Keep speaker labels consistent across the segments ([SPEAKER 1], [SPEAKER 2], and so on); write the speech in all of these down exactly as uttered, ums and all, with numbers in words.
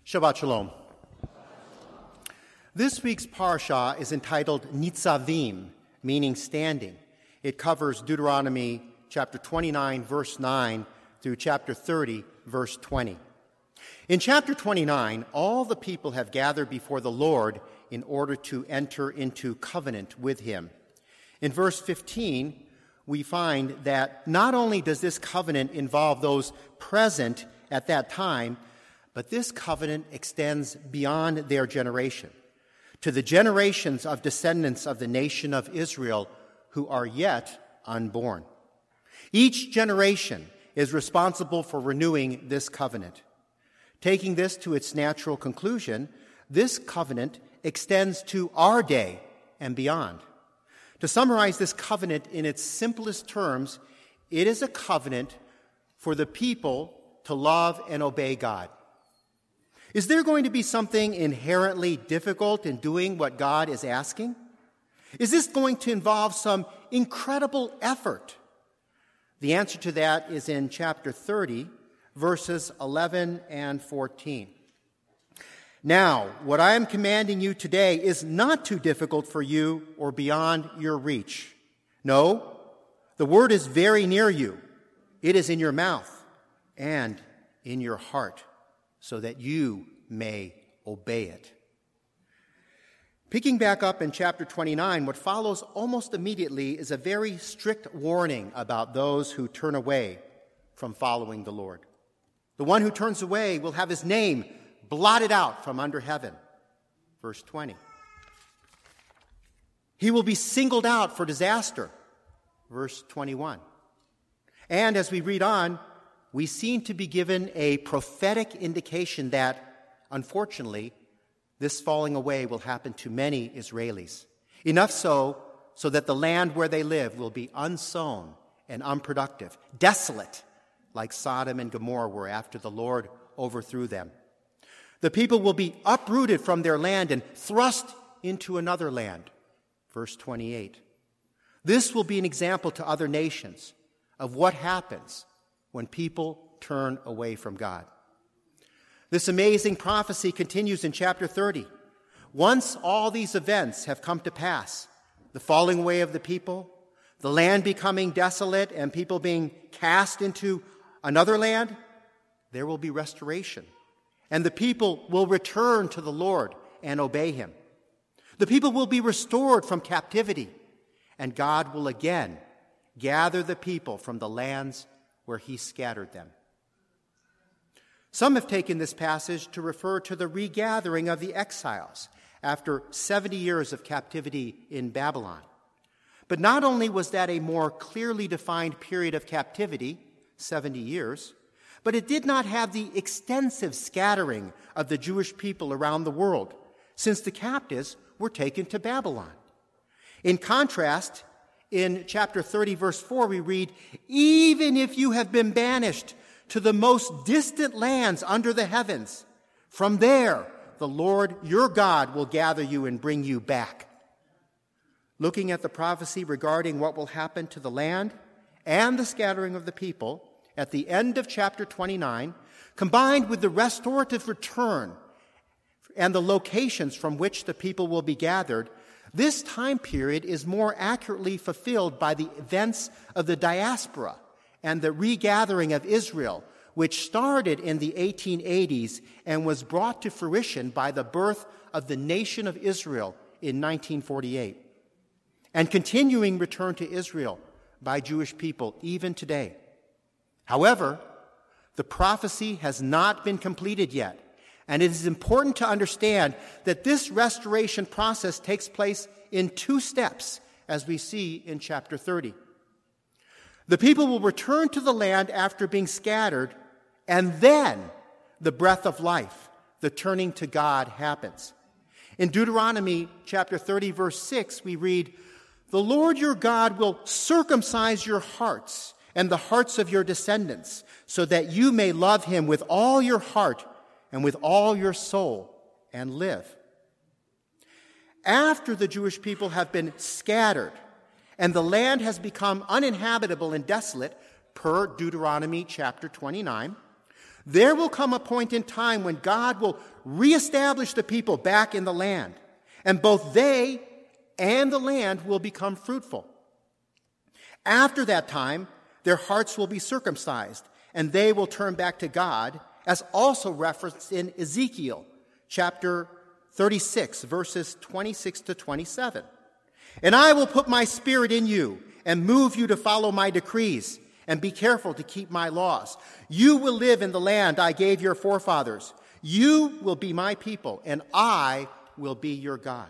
[SPEAKER 1] Shabbat Shalom. This week's parsha is entitled Nitzavim, meaning standing. It covers Deuteronomy chapter twenty-nine, verse nine, through chapter thirty, verse twenty. In chapter twenty-nine, all the people have gathered before the Lord in order to enter into covenant with him. In verse fifteen, we find that not only does this covenant involve those present at that time, but this covenant extends beyond their generation, to the generations of descendants of the nation of Israel who are yet unborn. Each generation is responsible for renewing this covenant. Taking this to its natural conclusion, this covenant extends to our day and beyond. To summarize this covenant in its simplest terms, it is a covenant for the people to love and obey God. Is there going to be something inherently difficult in doing what God is asking? Is this going to involve some incredible effort? The answer to that is in chapter thirty, verses eleven and fourteen. Now, what I am commanding you today is not too difficult for you or beyond your reach. No, the word is very near you. It is in your mouth and in your heart, so that you may obey it. Picking back up in chapter twenty-nine, what follows almost immediately is a very strict warning about those who turn away from following the Lord. The one who turns away will have his name blotted out from under heaven. Verse twenty. He will be singled out for disaster. Verse twenty-one. And as we read on, we seem to be given a prophetic indication that, unfortunately, this falling away will happen to many Israelis. Enough so, so that the land where they live will be unsown and unproductive, desolate, like Sodom and Gomorrah were after the Lord overthrew them. The people will be uprooted from their land and thrust into another land. Verse twenty-eight. This will be an example to other nations of what happens when people turn away from God. This amazing prophecy continues in chapter thirty. Once all these events have come to pass, the falling away of the people, the land becoming desolate and people being cast into another land, there will be restoration. And the people will return to the Lord and obey him. The people will be restored from captivity, and God will again gather the people from the lands where he scattered them. Some have taken this passage to refer to the regathering of the exiles after seventy years of captivity in Babylon. But not only was that a more clearly defined period of captivity, seventy years, but it did not have the extensive scattering of the Jewish people around the world, since the captives were taken to Babylon. In contrast, in chapter thirty, verse four, we read, "Even if you have been banished to the most distant lands under the heavens, from there the Lord your God will gather you and bring you back." Looking at the prophecy regarding what will happen to the land and the scattering of the people at the end of chapter twenty-nine, combined with the restorative return and the locations from which the people will be gathered, this time period is more accurately fulfilled by the events of the diaspora and the regathering of Israel, which started in the eighteen eighties and was brought to fruition by the birth of the nation of Israel in nineteen forty-eight, and continuing return to Israel by Jewish people even today. However, the prophecy has not been completed yet, and it is important to understand that this restoration process takes place in two steps, as we see in chapter thirty. The people will return to the land after being scattered, and then the breath of life, the turning to God, happens. In Deuteronomy chapter thirty, verse six, we read, "The Lord your God will circumcise your hearts and the hearts of your descendants, so that you may love him with all your heart and with all your soul and live." After the Jewish people have been scattered and the land has become uninhabitable and desolate, per Deuteronomy chapter twenty-nine, There will come a point in time when God will reestablish the people back in the land, and both they and the land will become fruitful. After that time, their hearts will be circumcised, and they will turn back to God, as also referenced in Ezekiel chapter thirty-six, verses twenty-six to twenty-seven. And I will put my spirit in you and move you to follow my decrees and be careful to keep my laws. You will live in the land I gave your forefathers. You will be my people, and I will be your God.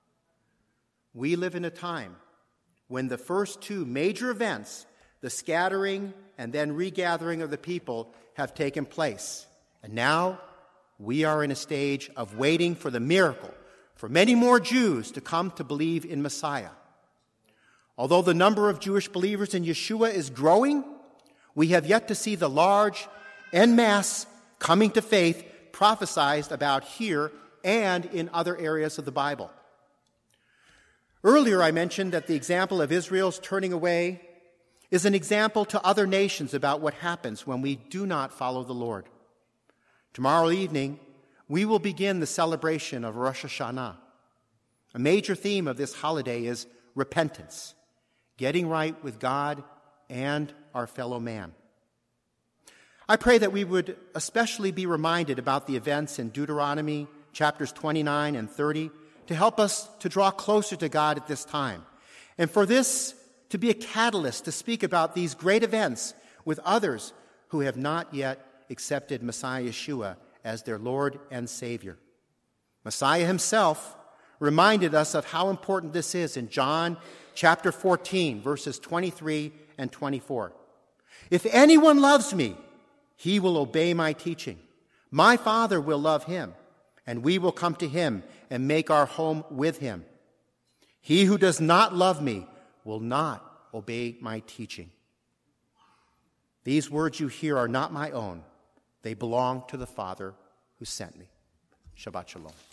[SPEAKER 1] We live in a time when the first two major events, the scattering and then regathering of the people, have taken place. And now we are in a stage of waiting for the miracle for many more Jews to come to believe in Messiah. Although the number of Jewish believers in Yeshua is growing, we have yet to see the large en masse coming to faith prophesied about here and in other areas of the Bible. Earlier I mentioned that the example of Israel's turning away is an example to other nations about what happens when we do not follow the Lord. Tomorrow evening, we will begin the celebration of Rosh Hashanah. A major theme of this holiday is repentance, getting right with God and our fellow man. I pray that we would especially be reminded about the events in Deuteronomy chapters twenty-nine and thirty to help us to draw closer to God at this time, and for this to be a catalyst to speak about these great events with others who have not yet accepted Messiah Yeshua as their Lord and Savior. Messiah himself reminded us of how important this is in John chapter fourteen, verses twenty-three and twenty-four. If anyone loves me, he will obey my teaching. My Father will love him, and we will come to him and make our home with him. He who does not love me will not obey my teaching. These words you hear are not my own. They belong to the Father who sent me. Shabbat shalom.